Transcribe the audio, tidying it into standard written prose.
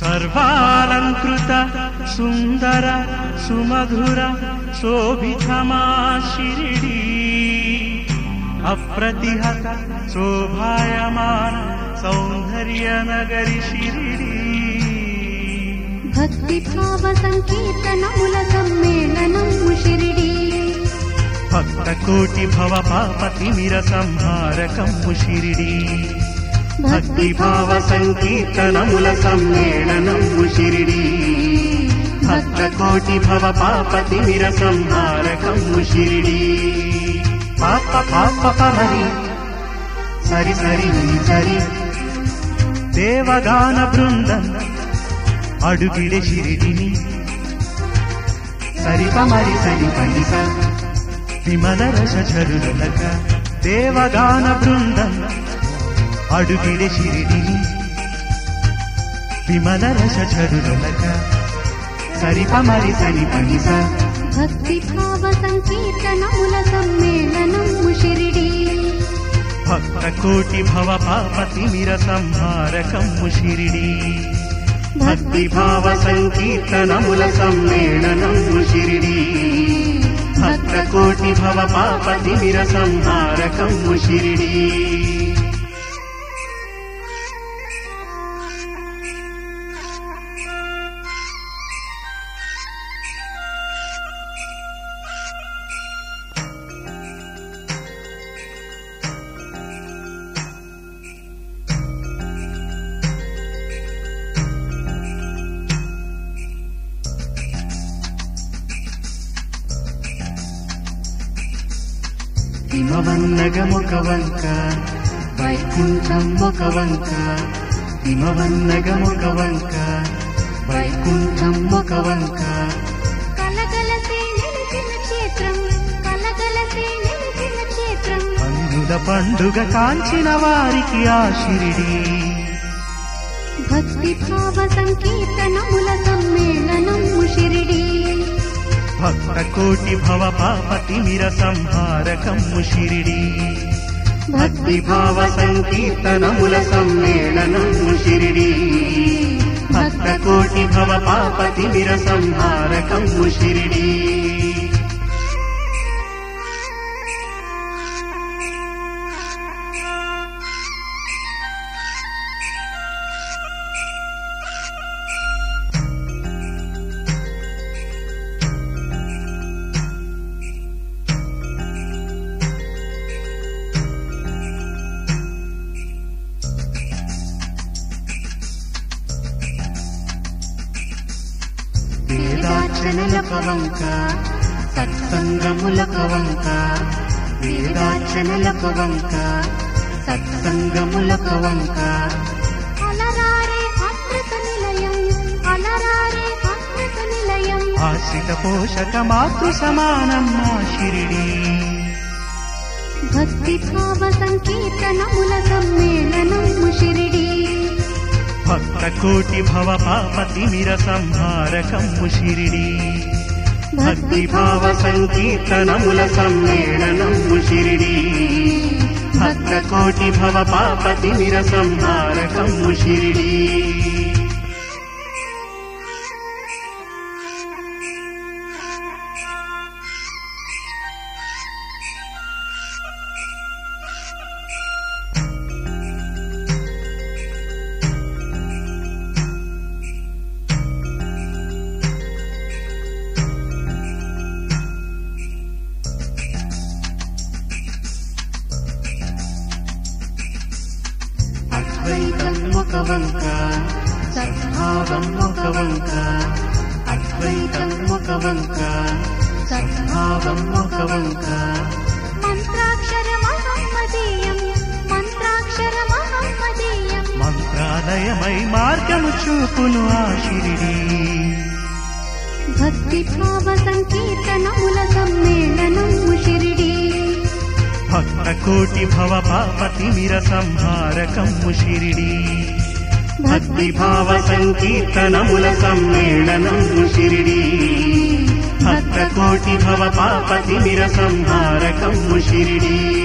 సర్వాలంకృత సుందర సుమధుర శోభితమా శిరిడి అప్రతిహత శోభాయమాన సౌందర్య నగరి శిరిడి భక్తి భావ సంకీర్తనముల సమ్మేళనము శిరిడి భక్త కోటి భవ పాపతిమిర సంహారకము శిరిడి భక్తి భావ సంకీర్తనముల సమ్మేళనము శిరిడి భక్త కోటి భవ పాపతిమిర సంహారకము శిరిడి పాప పాప పమరి సరి సరి సరి దేవగాన బృందం అడుగిడే శిరిడిని సరి పమరి సరి పనిస విమల రస ఝరులక దేవగాన బృందం అడుగిడే శిరిడిని విమల రస ఝరులక సరి పమరి సరి పనిస భక్తి భావ సంకీర్తనముల సమ్మేళనము శిరిడి భక్త కోటి భవ పాపతిమిర సంహారకము శిరిడి భక్తి భావ సంకీర్తనముల సమ్మేళనము శిరిడి భక్త కోటి భవ పాపతిమిర సంహారకము శిరిడి హిమవన్నగమొక వంక వైకుంఠం ఒక వంక హిమవన్నగమొక వంక వైకుంఠం ఒక వంక కలగలసే నిలిచిన క్షేత్రం కలగలసే నిలిచిన క్షేత్రం అందుల పండుగ కాంచిన వారికి ఆ శిరిడి భక్తి భావ సంకీర్తనముల సమ్మేళనము శిరిడి భక్త కోటి భవ పాపతిమిర సంహారకము శిరిడి భక్తి భావ సంకీర్తనముల సమ్మేళనము శిరిడి భక్త కోటి భవ పాపతిమిర సంహారకము శిరిడి వేదార్చనలొక వంక సత్సంగములొక వంక వేదార్చనలొక వంక సత్సంగములొక వంక అలరారే అమృత నిలయం అలరారే అమృత నిలయం ఆశ్రిత పోషక మాతృ సమానం మా శిరిడి భక్తి భావ సంకీర్తనముల సమ్మేళనము శిరిడి భక్త కోటి భవ పాపతిమిర సంహారకము శిరిడి భక్తి భావ సంకీర్తనముల సమ్మేళనము శిరిడి భక్త కోటి భవ పాపతిమిర సంహారకము శిరిడి అద్వైతం ఒక వంక సద్భావం ఒక వంక అద్వైతం ఒక వంక సద్భావం ఒక వంక మంత్రాక్షర మహమ్మదీయం మంత్రాక్షర మహమ్మదీయం మంత్రాలయమై మార్గము చూపును ఆ శిరిడి భక్తి భావ సంకీర్తనముల సమ్మేళనము శిరిడి భక్త కోటి భవ పాపతిమిర సంహారకము శిరిడి భక్తి భావ సంకీర్తనముల సమ్మేళనము శిరిడి భక్త కోటి భవ పాపతిమిర సంహారకము శిరిడి